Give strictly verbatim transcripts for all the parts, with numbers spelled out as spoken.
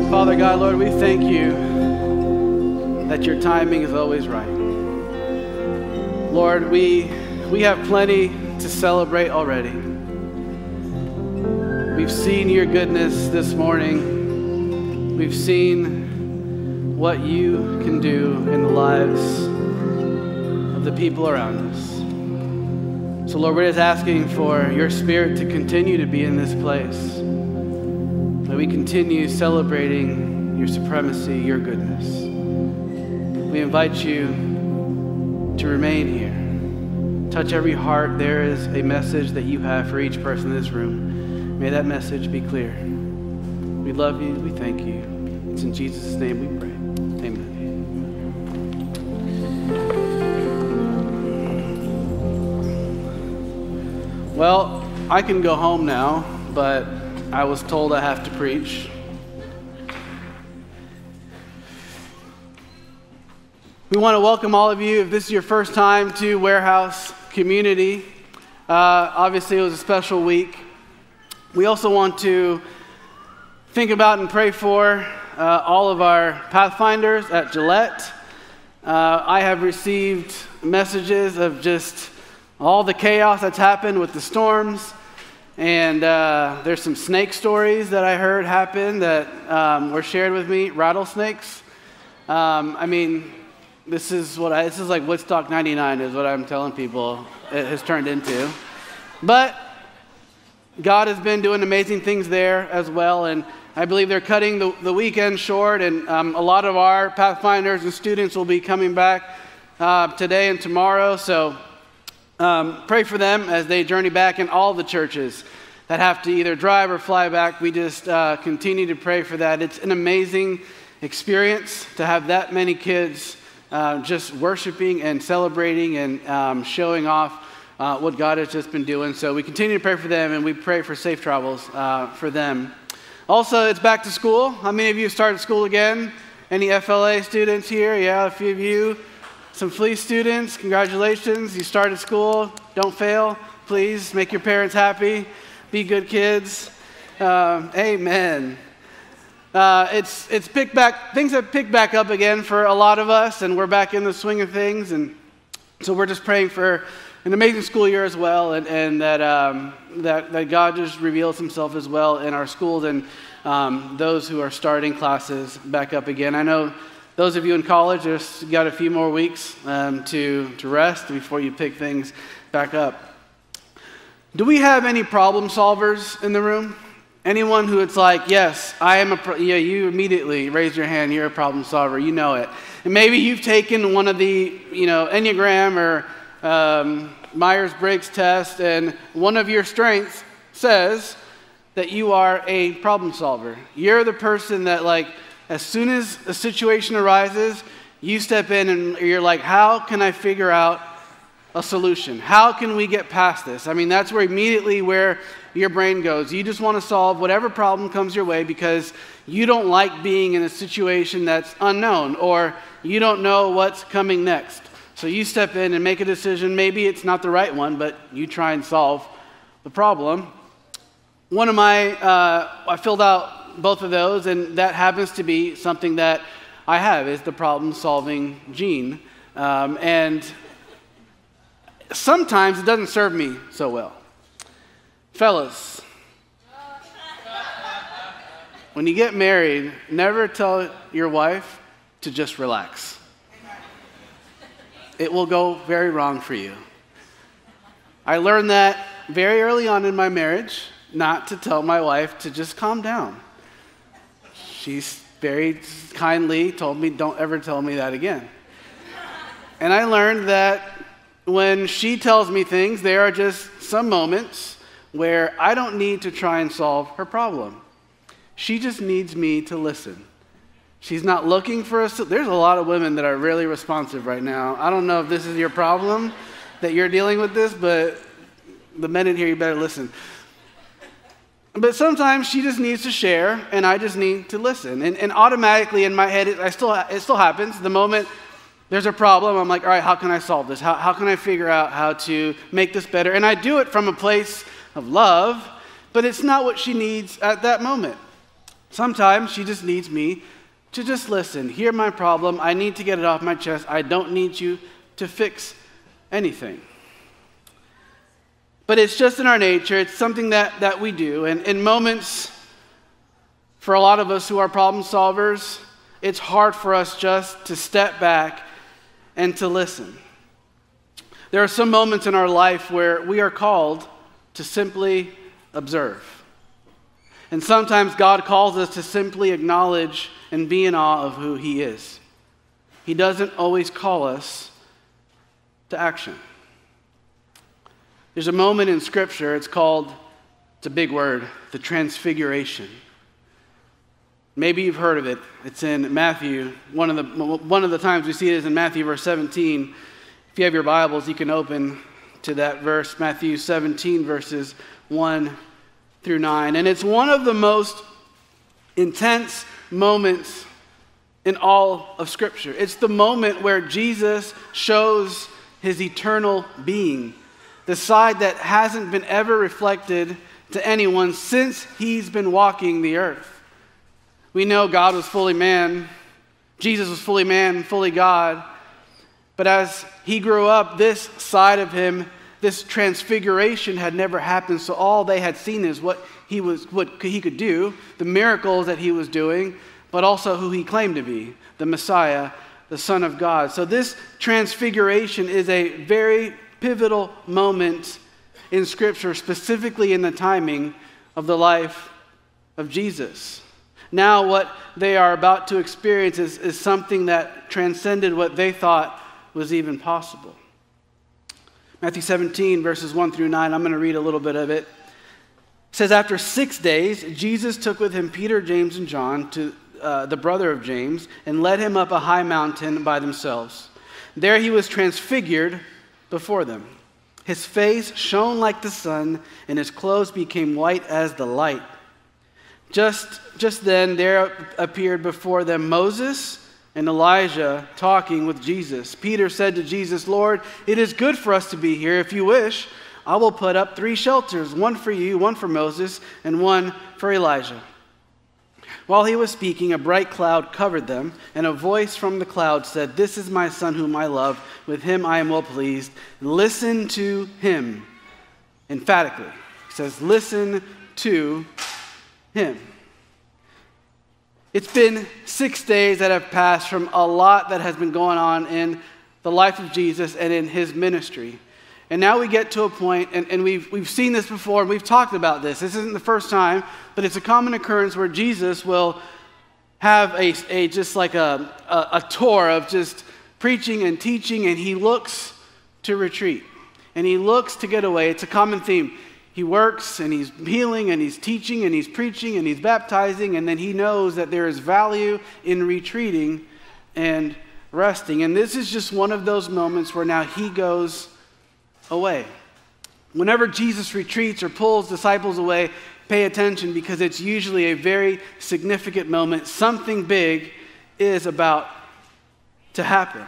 Father God, Lord, we thank you that your timing is always right. Lord, we we have plenty to celebrate already. We've seen your goodness this morning. We've seen what you can do in the lives of the people around us. So Lord, we're just asking for your Spirit to continue to be in this place. That we continue celebrating your supremacy, your goodness. We invite you to remain here. Touch every heart. There is a message that you have for each person in this room. May that message be clear. We love you. We thank you. It's in Jesus' name we pray. Amen. Well, I can go home now, but I was told I have to preach. We want to welcome all of you. If this is your first time to Warehouse Community, uh, obviously it was a special week. We also want to think about and pray for uh, all of our Pathfinders at Gillette. Uh, I have received messages of just all the chaos that's happened with the storms. And uh, there's some snake stories that I heard happen that um, were shared with me, rattlesnakes. Um, I mean, this is what I, this is like Woodstock ninety-nine is what I'm telling people it has turned into. But God has been doing amazing things there as well, and I believe they're cutting the, the weekend short, and um, a lot of our Pathfinders and students will be coming back uh, today and tomorrow, so Um, pray for them as they journey back, in all the churches that have to either drive or fly back. We just uh, continue to pray for that. It's an amazing experience to have that many kids uh, just worshiping and celebrating and um, showing off uh, what God has just been doing. So we continue to pray for them, and we pray for safe travels uh, for them. Also, it's back to school. How many of you started school again? Any F L A students here? Yeah, a few of you. Some Fleece students, congratulations. You started school. Don't fail. Please make your parents happy. Be good kids. Um, amen. Uh, it's it's picked back. Things have picked back up again for a lot of us, and we're back in the swing of things. And so we're just praying for an amazing school year as well, and and that um, that that God just reveals Himself as well in our schools and um, those who are starting classes back up again. I know. Those of you in college, just got a few more weeks um, to, to rest before you pick things back up. Do we have any problem solvers in the room? Anyone who it's like, yes, I am a, pro- yeah, you immediately raise your hand, you're a problem solver, you know it. And maybe you've taken one of the, you know, Enneagram or um, Myers-Briggs test, and one of your strengths says that you are a problem solver. You're the person that, like, as soon as a situation arises, you step in and you're like, how can I figure out a solution? How can we get past this? I mean, that's where immediately where your brain goes. You just want to solve whatever problem comes your way because you don't like being in a situation that's unknown, or you don't know what's coming next. So you step in and make a decision. Maybe it's not the right one, but you try and solve the problem. One of my, uh, I filled out both of those, and that happens to be something that I have, is the problem-solving gene. Um, and sometimes it doesn't serve me so well. Fellas, when you get married, never tell your wife to just relax. It will go very wrong for you. I learned that very early on in my marriage, not to tell my wife to just calm down. She's very kindly told me, don't ever tell me that again. And I learned that when she tells me things, there are just some moments where I don't need to try and solve her problem. She just needs me to listen. She's not looking for us. There's a lot of women that are really responsive right now. I don't know if this is your problem, that you're dealing with this, but the men in here, you better listen. But sometimes she just needs to share, and I just need to listen. And, and automatically in my head, it, I still, it still happens. The moment there's a problem, I'm like, all right, how can I solve this? How, how can I figure out how to make this better? And I do it from a place of love, but it's not what she needs at that moment. Sometimes she just needs me to just listen, hear my problem. I need to get it off my chest. I don't need you to fix anything. But it's just in our nature. It's something that, that we do. And in moments, for a lot of us who are problem solvers, it's hard for us just to step back and to listen. There are some moments in our life where we are called to simply observe. And sometimes God calls us to simply acknowledge and be in awe of who He is. He doesn't always call us to action. There's a moment in Scripture, it's called, it's a big word, the Transfiguration. Maybe you've heard of it. It's in Matthew. One of the one of the times we see it is in Matthew verse seventeen. If you have your Bibles, you can open to that verse, Matthew seventeen, verses one through nine. And it's one of the most intense moments in all of Scripture. It's the moment where Jesus shows His eternal being, the side that hasn't been ever reflected to anyone since He's been walking the earth. We know God was fully man. Jesus was fully man, fully God. But as He grew up, this side of Him, this transfiguration had never happened. So all they had seen is what He was, what He could do, the miracles that He was doing, but also who He claimed to be, the Messiah, the Son of God. So this transfiguration is a very pivotal moment in Scripture, specifically in the timing of the life of Jesus. Now what they are about to experience is, is something that transcended what they thought was even possible. Matthew seventeen, verses one through nine, I'm going to read a little bit of it. It says, after six days, Jesus took with him Peter, James, and John, to uh, the brother of James, and led him up a high mountain by themselves. There he was transfigured before them. His face shone like the sun, and his clothes became white as the light. Just, just then there appeared before them Moses and Elijah talking with Jesus. Peter said to Jesus, Lord, it is good for us to be here. If you wish, I will put up three shelters, one for you, one for Moses, and one for Elijah. While he was speaking, a bright cloud covered them, and a voice from the cloud said, this is my son whom I love. With him I am well pleased. Listen to him. Emphatically. He says, listen to him. It's been six days that have passed from a lot that has been going on in the life of Jesus and in his ministry. And now we get to a point, and, and we've, we've seen this before, and we've talked about this. This isn't the first time, but it's a common occurrence where Jesus will have a, a just like a, a, a tour of just preaching and teaching, and he looks to retreat. And he looks to get away. It's a common theme. He works, and he's healing, and he's teaching, and he's preaching, and he's baptizing, and then he knows that there is value in retreating and resting. And this is just one of those moments where now he goes away. Whenever Jesus retreats or pulls disciples away, pay attention, because it's usually a very significant moment. Something big is about to happen.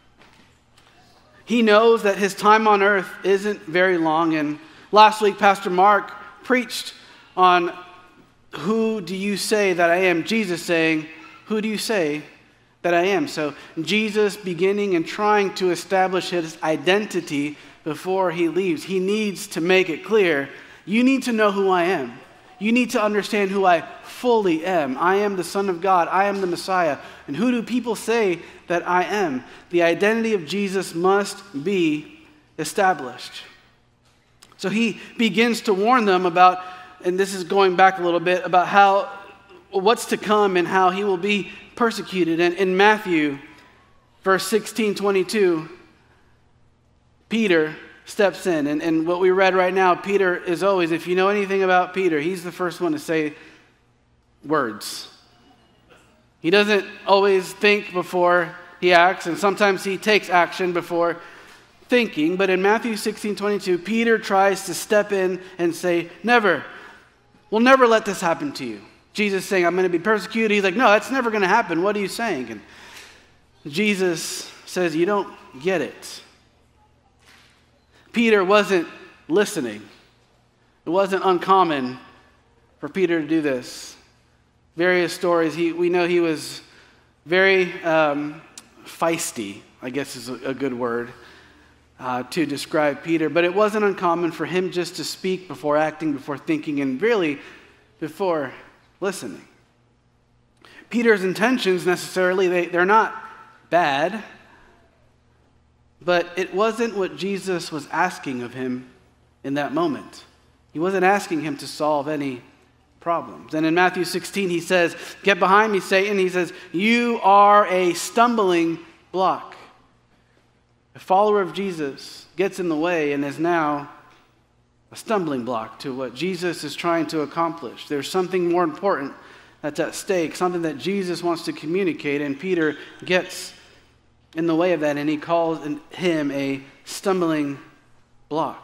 He knows that his time on earth isn't very long, and last week, Pastor Mark preached on who do you say that I am? Jesus saying, who do you say that I am? So Jesus beginning and trying to establish his identity before he leaves. He needs to make it clear, you need to know who I am. You need to understand who I fully am. I am the Son of God. I am the Messiah. And who do people say that I am? The identity of Jesus must be established. So he begins to warn them about, and this is going back a little bit, about how, what's to come and how he will be persecuted. And in Matthew, verse sixteen, twenty-two, Peter steps in. And, and what we read right now, Peter is always, if you know anything about Peter, he's the first one to say words. He doesn't always think before he acts, and sometimes he takes action before thinking. But in Matthew sixteen, twenty-two, Peter tries to step in and say, never, we'll never let this happen to you. Jesus saying, I'm going to be persecuted. He's like, no, that's never going to happen. What are you saying? And Jesus says, you don't get it. Peter wasn't listening. It wasn't uncommon for Peter to do this. various stories. He, we know he was very um, feisty, I guess is a, a good word uh, to describe Peter. But it wasn't uncommon for him just to speak before acting, before thinking, and really before listening. Peter's intentions necessarily, they, they're not bad, but it wasn't what Jesus was asking of him in that moment. He wasn't asking him to solve any problems. And in Matthew sixteen, he says, "Get behind me, Satan." He says, "You are a stumbling block." A follower of Jesus gets in the way and is now a stumbling block to what Jesus is trying to accomplish. There's something more important that's at stake, something that Jesus wants to communicate, and Peter gets in the way of that, and he calls him a stumbling block.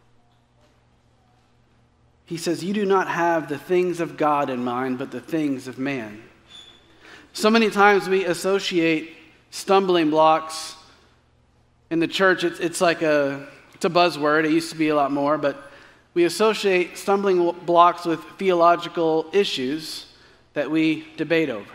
He says, "You do not have the things of God in mind, but the things of man." So many times we associate stumbling blocks in the church. It's, it's like a, it's a buzzword. It used to be a lot more, but we associate stumbling blocks with theological issues that we debate over.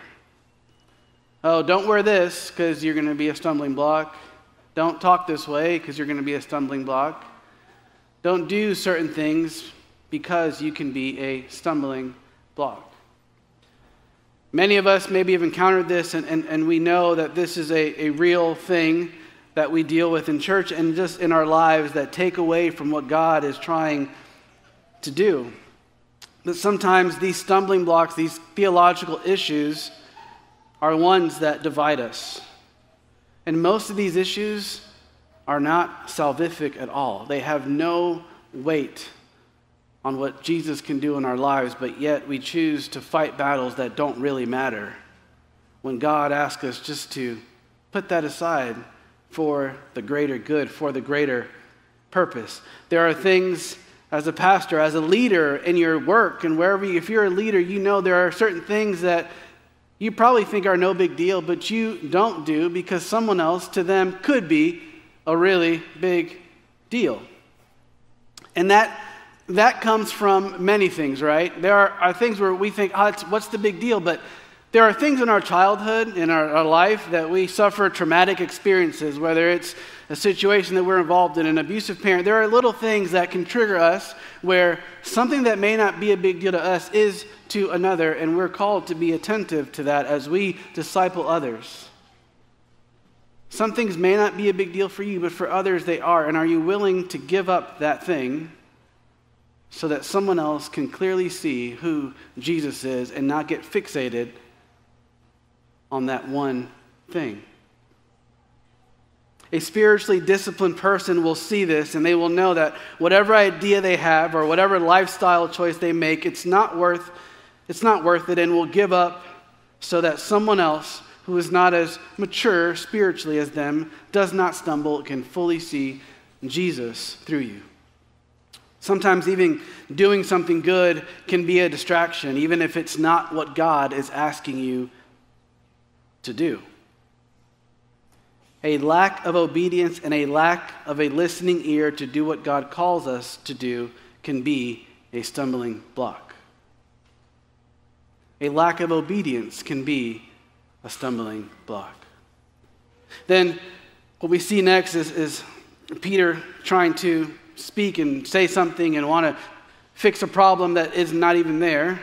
Oh, don't wear this because you're going to be a stumbling block. Don't talk this way because you're going to be a stumbling block. Don't do certain things because you can be a stumbling block. Many of us maybe have encountered this, and, and, and we know that this is a, a real thing that we deal with in church and just in our lives that take away from what God is trying to do. But sometimes these stumbling blocks, these theological issues, are ones that divide us. And most of these issues are not salvific at all. They have no weight on what Jesus can do in our lives, but yet we choose to fight battles that don't really matter when God asks us just to put that aside for the greater good, for the greater purpose. There are things as a pastor, as a leader in your work and wherever you, if you're a leader, you know there are certain things that you probably think are no big deal, but you don't do because someone else to them could be a really big deal. And that That comes from many things, right? There are, are things where we think, oh, it's, what's the big deal? But there are things in our childhood, in our, our life, that we suffer traumatic experiences, whether it's a situation that we're involved in, an abusive parent. There are little things that can trigger us where something that may not be a big deal to us is to another, and we're called to be attentive to that as we disciple others. Some things may not be a big deal for you, but for others they are. And are you willing to give up that thing so that someone else can clearly see who Jesus is and not get fixated on that one thing? A spiritually disciplined person will see this, and they will know that whatever idea they have or whatever lifestyle choice they make, it's not worth, it's not worth it, and will give up so that someone else who is not as mature spiritually as them does not stumble, can fully see Jesus through you. Sometimes even doing something good can be a distraction, even if it's not what God is asking you to do. A lack of obedience and a lack of a listening ear to do what God calls us to do can be a stumbling block. A lack of obedience can be a stumbling block. Then what we see next is, is Peter trying to speak and say something and want to fix a problem that is not even there.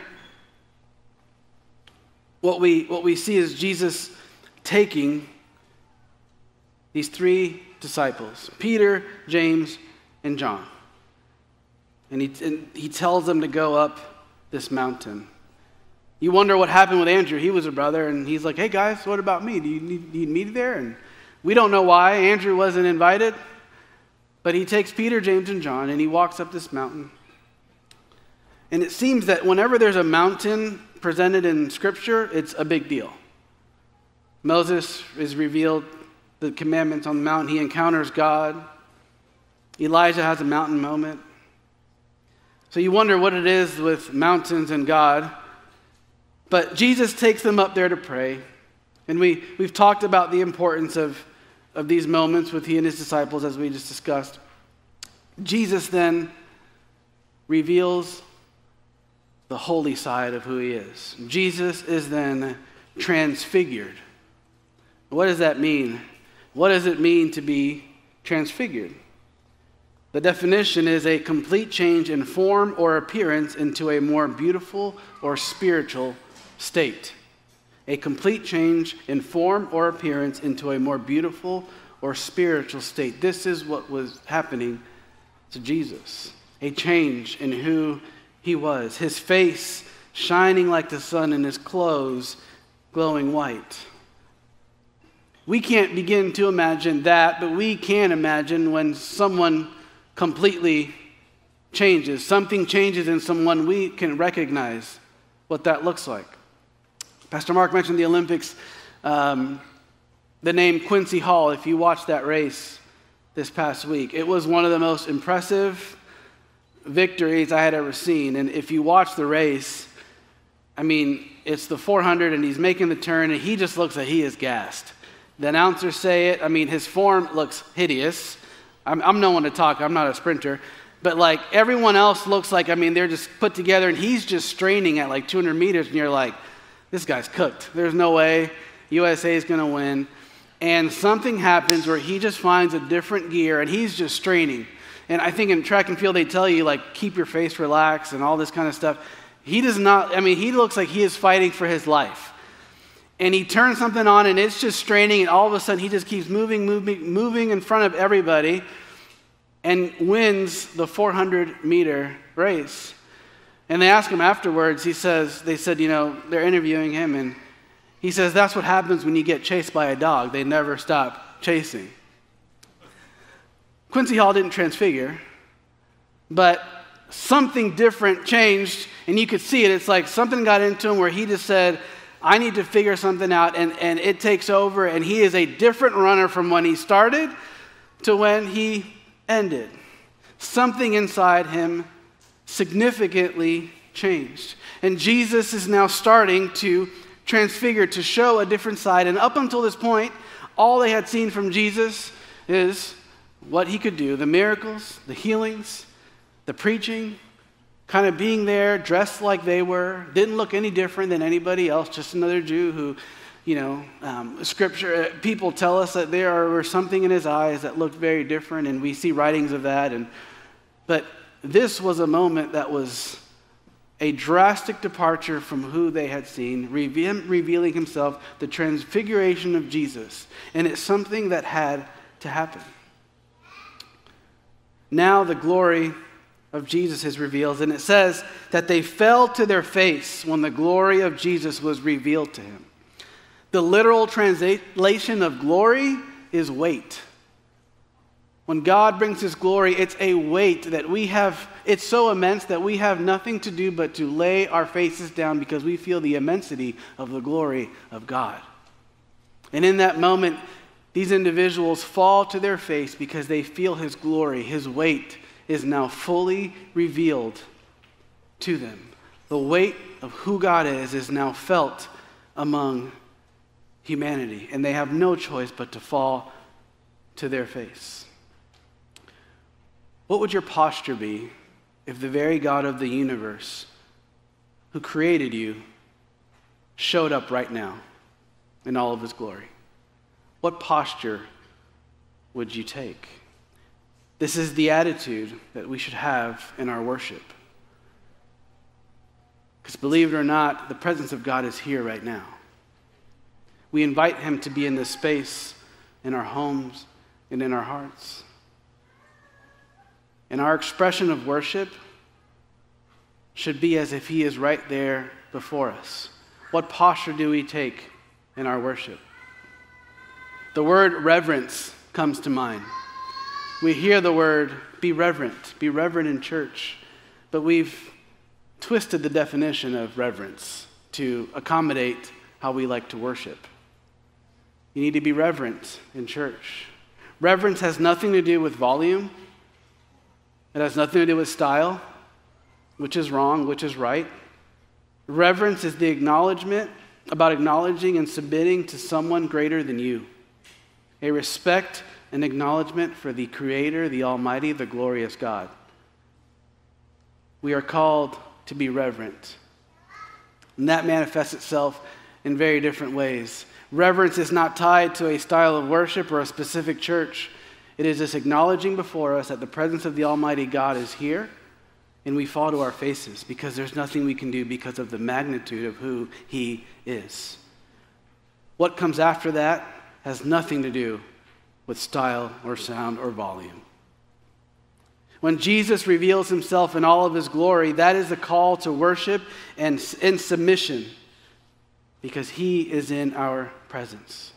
What we, what we see is Jesus taking these three disciples, Peter, James, and John. And he, and he tells them to go up this mountain. You wonder what happened with Andrew. He was a brother, and he's like, hey guys, what about me? Do you need, need me there? And we don't know why Andrew wasn't invited, but he takes Peter, James, and John, and he walks up this mountain. And it seems that whenever there's a mountain presented in Scripture, it's a big deal. Moses is revealed the commandments on the mountain. He encounters God. Elijah has a mountain moment. So you wonder what it is with mountains and God. But Jesus takes them up there to pray. And we, we've talked about the importance of, of these moments with he and his disciples as we just discussed. Jesus then reveals the holy side of who he is. Jesus is then transfigured. What does that mean? What does it mean to be transfigured? The definition is a complete change in form or appearance into a more beautiful or spiritual state. A complete change in form or appearance into a more beautiful or spiritual state. This is what was happening to Jesus. A change in who he was. His face shining like the sun and his clothes glowing white. We can't begin to imagine that, but we can imagine when someone completely changes. Something changes in someone, we can recognize what that looks like. Pastor Mark mentioned the Olympics, um, the name Quincy Hall. If you watched that race this past week, it was one of the most impressive victories I had ever seen. And if you watch the race, I mean, it's the four hundred and he's making the turn and he just looks like he is gassed. The announcers say it. I mean, his form looks hideous. I'm, I'm no one to talk. I'm not a sprinter. But like everyone else looks like, I mean, they're just put together and he's just straining at like two hundred meters and you're like, this guy's cooked. There's no way U S A is going to win. And something happens where he just finds a different gear and he's just straining. And I think in track and field, they tell you like, keep your face relaxed and all this kind of stuff. He does not, I mean, he looks like he is fighting for his life. And he turns something on and it's just straining and all of a sudden he just keeps moving, moving, moving in front of everybody and wins the four hundred meter race. And they ask him afterwards, he says, they said, you know, they're interviewing him and he says, that's what happens when you get chased by a dog. They never stop chasing. Quincy Hall didn't transfigure, but something different changed and you could see it. It's like something got into him where he just said, I need to figure something out, and, and it takes over, and he is a different runner from when he started to when he ended. Something inside him significantly changed. And Jesus is now starting to transfigure, to show a different side. And up until this point, all they had seen from Jesus is what he could do, the miracles, the healings, the preaching, kind of being there, dressed like they were, didn't look any different than anybody else, just another Jew who, you know, um, scripture, people tell us that there were something in his eyes that looked very different, and we see writings of that. And but this was a moment that was a drastic departure from who they had seen, reveal, revealing himself, the transfiguration of Jesus. And it's something that had to happen. Now the glory of Jesus is revealed, and it says that they fell to their face when the glory of Jesus was revealed to him. The literal translation of glory is weight. When God brings his glory, it's a weight that we have, it's so immense that we have nothing to do but to lay our faces down because we feel the immensity of the glory of God. And in that moment, these individuals fall to their face because they feel his glory, his weight is now fully revealed to them. The weight of who God is is now felt among humanity, and they have no choice but to fall to their face. What would your posture be if the very God of the universe who created you showed up right now in all of his glory? What posture would you take? This is the attitude that we should have in our worship. Because believe it or not, the presence of God is here right now. We invite him to be in this space, in our homes, and in our hearts. And our expression of worship should be as if he is right there before us. What posture do we take in our worship? The word reverence comes to mind. We hear the word be reverent, be reverent in church, but we've twisted the definition of reverence to accommodate how we like to worship. You need to be reverent in church. Reverence has nothing to do with volume. It has nothing to do with style, which is wrong, which is right. Reverence is the acknowledgement about acknowledging and submitting to someone greater than you. A respect and acknowledgement for the Creator, the Almighty, the glorious God. We are called to be reverent. And that manifests itself in very different ways. Reverence is not tied to a style of worship or a specific church. It is this acknowledging before us that the presence of the Almighty God is here, and we fall to our faces because there's nothing we can do because of the magnitude of who He is. What comes after that has nothing to do with style or sound or volume. When Jesus reveals Himself in all of His glory, that is the call to worship and in submission, because He is in our presence.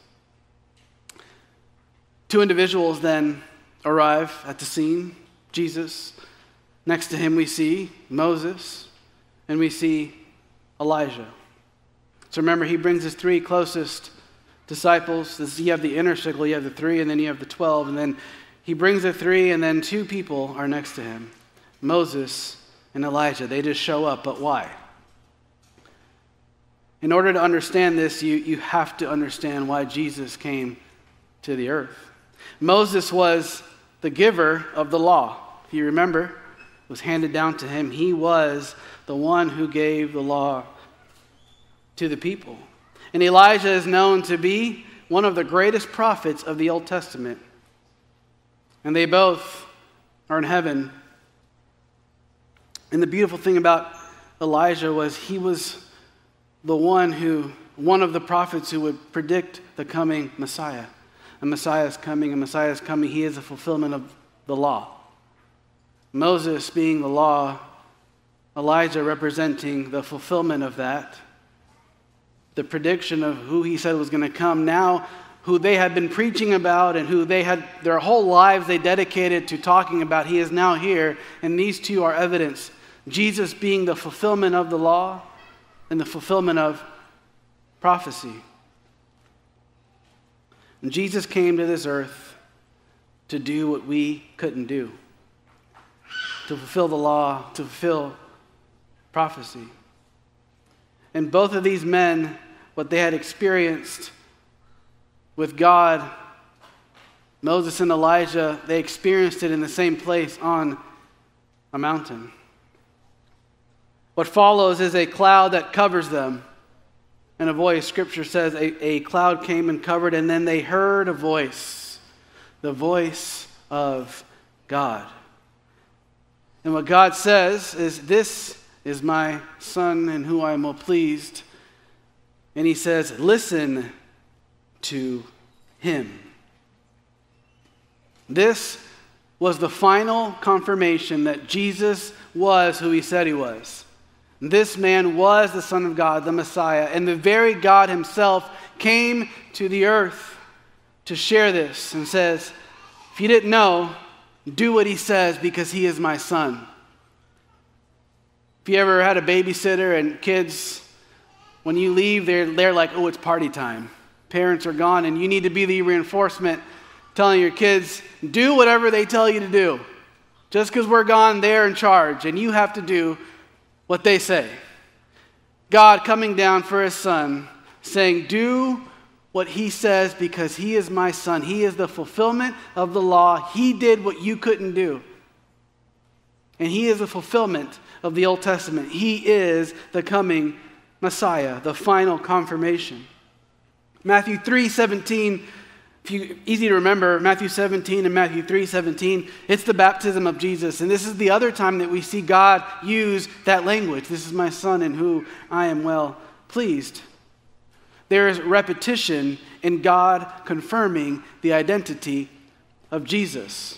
Two individuals then arrive at the scene. Jesus, next to him we see Moses, and we see Elijah. So remember, He brings His three closest disciples. This, you have the inner circle, you have the three, and then you have the twelve, and then He brings the three, and then two people are next to Him, Moses and Elijah. They just show up, but why? In order to understand this, you, you have to understand why Jesus came to the earth. Moses was the giver of the law. If you remember, it was handed down to him. He was the one who gave the law to the people. And Elijah is known to be one of the greatest prophets of the Old Testament. And they both are in heaven. And the beautiful thing about Elijah was he was the one who, one of the prophets who would predict the coming Messiah. A Messiah is coming, a Messiah is coming. He is the fulfillment of the law. Moses being the law, Elijah representing the fulfillment of that. The prediction of who he said was going to come. Now, who they had been preaching about and who they had, their whole lives they dedicated to talking about, He is now here. And these two are evidence. Jesus being the fulfillment of the law and the fulfillment of prophecy. And Jesus came to this earth to do what we couldn't do. To fulfill the law, to fulfill prophecy. And both of these men, what they had experienced with God, Moses and Elijah, they experienced it in the same place on a mountain. What follows is a cloud that covers them. And a voice, Scripture says, a, a cloud came and covered, and then they heard a voice, the voice of God. And what God says is, "This is my Son in whom I am well pleased." And He says, "Listen to Him." This was the final confirmation that Jesus was who He said He was. This man was the Son of God, the Messiah, and the very God Himself came to the earth to share this and says, if you didn't know, do what He says because He is my Son. If you ever had a babysitter and kids, when you leave, they're, they're like, oh, it's party time. Parents are gone, and you need to be the reinforcement telling your kids, do whatever they tell you to do. Just because we're gone, they're in charge, and you have to do what they say. God coming down for His Son, saying, do what He says because He is my Son. He is the fulfillment of the law. He did what you couldn't do. And He is the fulfillment of the Old Testament. He is the coming Messiah, the final confirmation. Matthew three seventeen, if you, easy to remember, Matthew seventeen and Matthew three seventeen, it's the baptism of Jesus. And this is the other time that we see God use that language. This is my Son in whom I am well pleased. There is repetition in God confirming the identity of Jesus.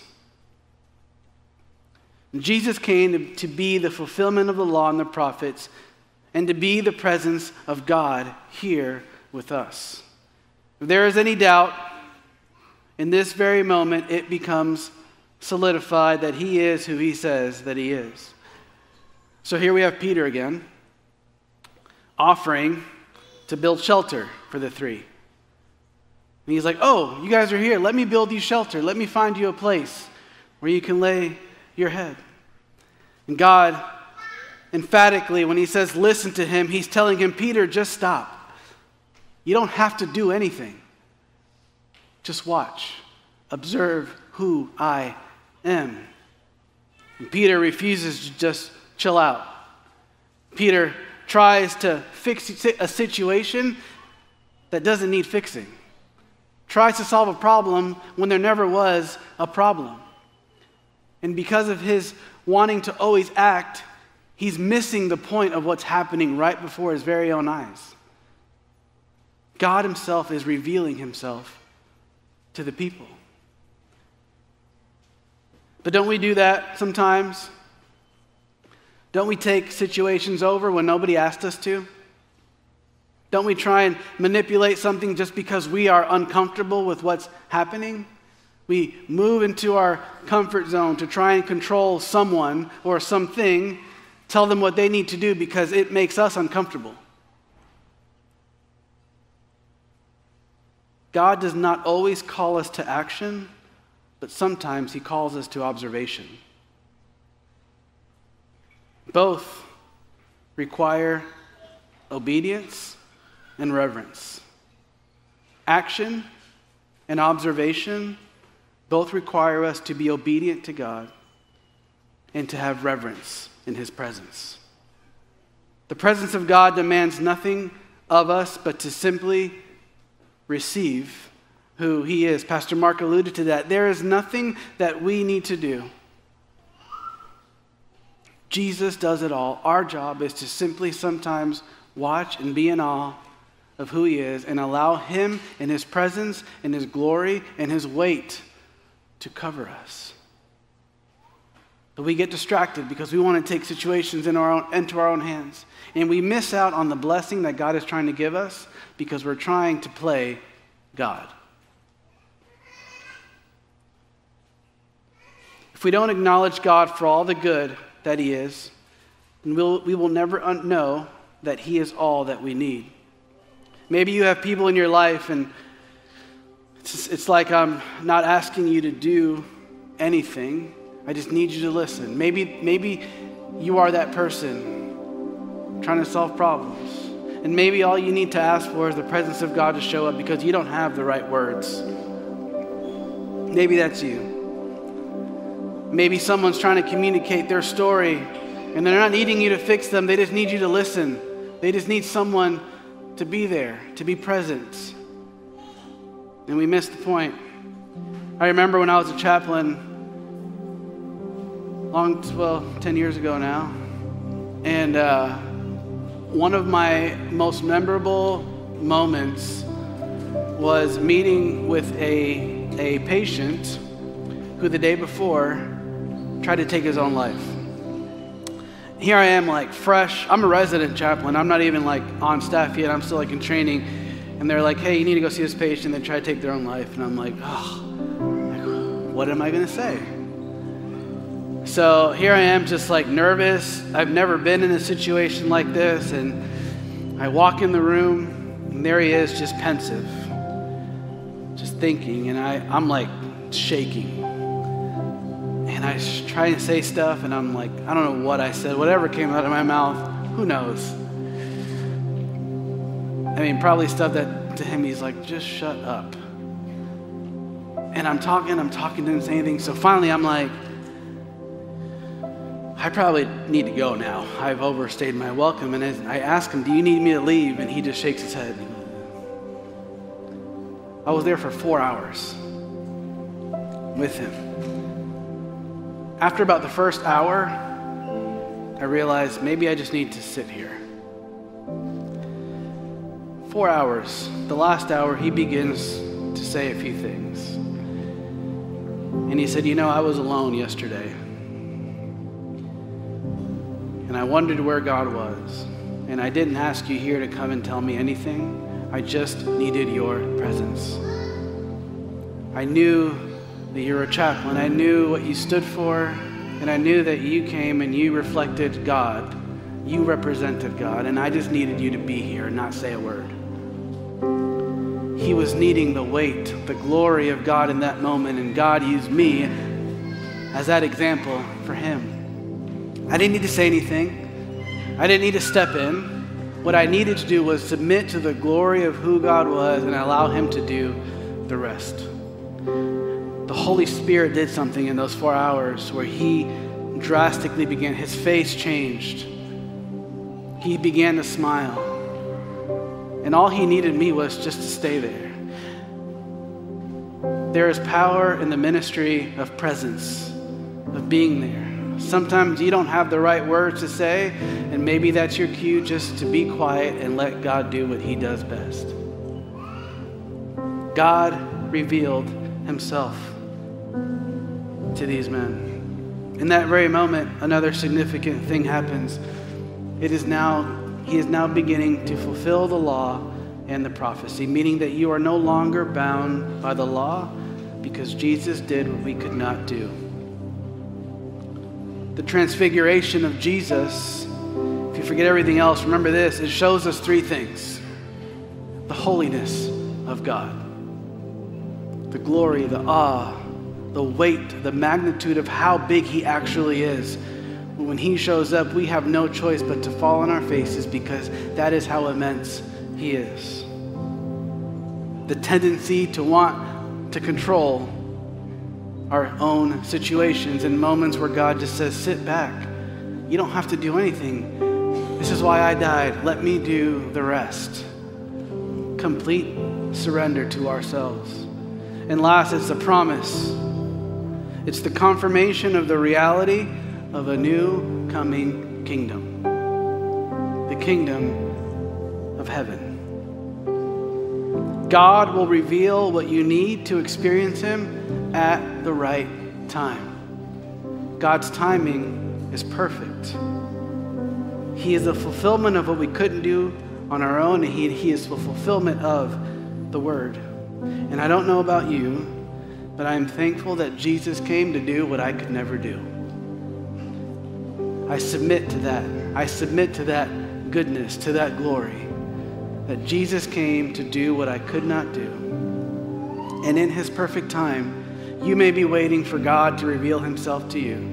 Jesus came to, to be the fulfillment of the law and the prophets and to be the presence of God here with us. If there is any doubt, in this very moment, it becomes solidified that He is who He says that He is. So here we have Peter again, offering to build shelter for the three. And he's like, oh, you guys are here. Let me build you shelter. Let me find you a place where you can lay your head. And God, emphatically, when He says listen to Him, He's telling him, Peter, just stop. You don't have to do anything. Just watch. Observe who I am. And Peter refuses to just chill out. Peter tries to fix a situation that doesn't need fixing. Tries to solve a problem when there never was a problem. And because of his wanting to always act, he's missing the point of what's happening right before his very own eyes. God himself is revealing himself to the people. But don't we do that sometimes? Don't we take situations over when nobody asked us to? Don't we try and manipulate something just because we are uncomfortable with what's happening? We move into our comfort zone to try and control someone or something, tell them what they need to do because it makes us uncomfortable. God does not always call us to action, but sometimes he calls us to observation. Both require obedience and reverence. Action and observation both require us to be obedient to God and to have reverence in his presence. The presence of God demands nothing of us but to simply receive who he is. Pastor Mark alluded to that. There is nothing that we need to do. Jesus does it all. Our job is to simply sometimes watch and be in awe of who he is and allow him and his presence and his glory and his weight to cover us. But we get distracted because we want to take situations in our own, into our own hands. And we miss out on the blessing that God is trying to give us because we're trying to play God. If we don't acknowledge God for all the good that he is, then we'll, we will never un- know that he is all that we need. Maybe you have people in your life and it's, it's like I'm not asking you to do anything. I just need you to listen. Maybe, maybe you are that person trying to solve problems. And maybe all you need to ask for is the presence of God to show up because you don't have the right words. Maybe that's you. Maybe someone's trying to communicate their story and they're not needing you to fix them. They just need you to listen. They just need someone to be there, to be present. And we missed the point. I remember when I was a chaplain, long, well, ten years ago now, and uh, one of my most memorable moments was meeting with a, a patient who the day before tried to take his own life. Here I am, like fresh. I'm a resident chaplain. I'm not even like on staff yet. I'm still like in training. And they're like, hey, you need to go see this patient. They try to take their own life. And I'm like, oh, what am I going to say? So here I am just like nervous. I've never been in a situation like this. And I walk in the room and there he is, just pensive, just thinking. And I, I'm like shaking. And I try to say stuff, and I'm like, I don't know what I said. Whatever came out of my mouth, who knows? I mean, probably stuff that to him, he's like, just shut up. And I'm talking, I'm talking, didn't say anything. So finally, I'm like, I probably need to go now. I've overstayed my welcome. And I ask him, do you need me to leave? And he just shakes his head. I was there for four hours with him. After about the first hour, I realized maybe I just need to sit here. Four hours. The last hour, he begins to say a few things. And he said, you know, I was alone yesterday. And I wondered where God was. And I didn't ask you here to come and tell me anything. I just needed your presence. I knew that you're a chaplain. I knew what you stood for, and I knew that you came and you reflected God. You represented God, and I just needed you to be here and not say a word. He was needing the weight, the glory of God in that moment, and God used me as that example for him. I didn't need to say anything. I didn't need to step in. What I needed to do was submit to the glory of who God was and allow him to do the rest. The Holy Spirit did something in those four hours where he drastically began, his face changed. he began to smile. And all he needed me was just to stay there. There is power in the ministry of presence, of being there. Sometimes you don't have the right words to say, and maybe that's your cue just to be quiet and let God do what he does best. God revealed himself to these men. In that very moment, another significant thing happens. It is now, he is now beginning to fulfill the law and the prophecy, meaning that you are no longer bound by the law because Jesus did what we could not do. The transfiguration of Jesus, if you forget everything else, remember this, it shows us three things. The holiness of God, the glory, the awe, the weight, the magnitude of how big he actually is. When he shows up, we have no choice but to fall on our faces because that is how immense he is. The tendency to want to control our own situations in moments where God just says, sit back. You don't have to do anything. This is why I died. Let me do the rest. Complete surrender to ourselves. And last, it's the promise. It's the confirmation of the reality of a new coming kingdom. The kingdom of heaven. God will reveal what you need to experience him at the right time. God's timing is perfect. He is the fulfillment of what we couldn't do on our own, and he, he is the fulfillment of the word. And I don't know about you, but I am thankful that Jesus came to do what I could never do. I submit to that. I submit to that goodness, to that glory, that Jesus came to do what I could not do. And in his perfect time, you may be waiting for God to reveal himself to you.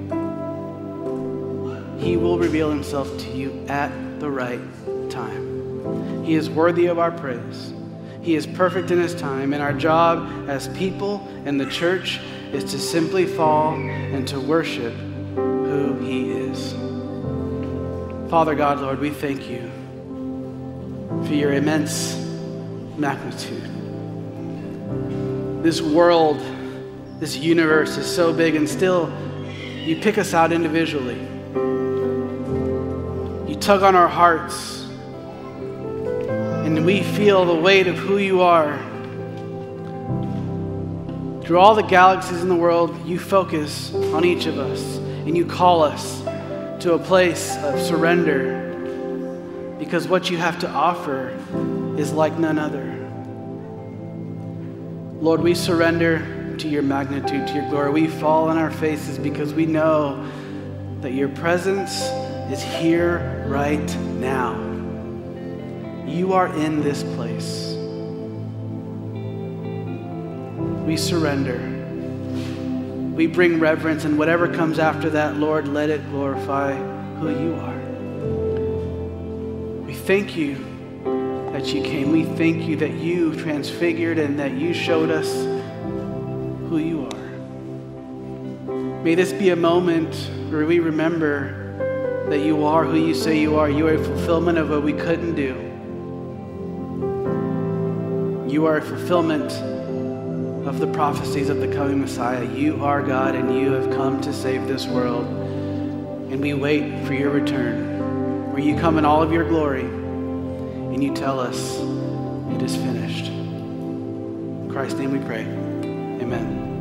He will reveal himself to you at the right time. He is worthy of our praise. He is perfect in his time, and our job as people and the church is to simply fall and to worship who he is. Father God, Lord, we thank you for your immense magnitude. This world, this universe is so big, and still you pick us out individually. You tug on our hearts, and we feel the weight of who you are. Through all the galaxies in the world, you focus on each of us, and you call us to a place of surrender, because what you have to offer is like none other. Lord, we surrender to your magnitude, to your glory. We fall on our faces because we know that your presence is here right now. You are in this place. We surrender. We bring reverence, and whatever comes after that, Lord, let it glorify who you are. We thank you that you came. We thank you that you transfigured and that you showed us who you are. May this be a moment where we remember that you are who you say you are. You are a fulfillment of what we couldn't do. You are a fulfillment of the prophecies of the coming Messiah. You are God, and you have come to save this world. And we wait for your return, where you come in all of your glory, and you tell us it is finished. In Christ's name we pray. Amen.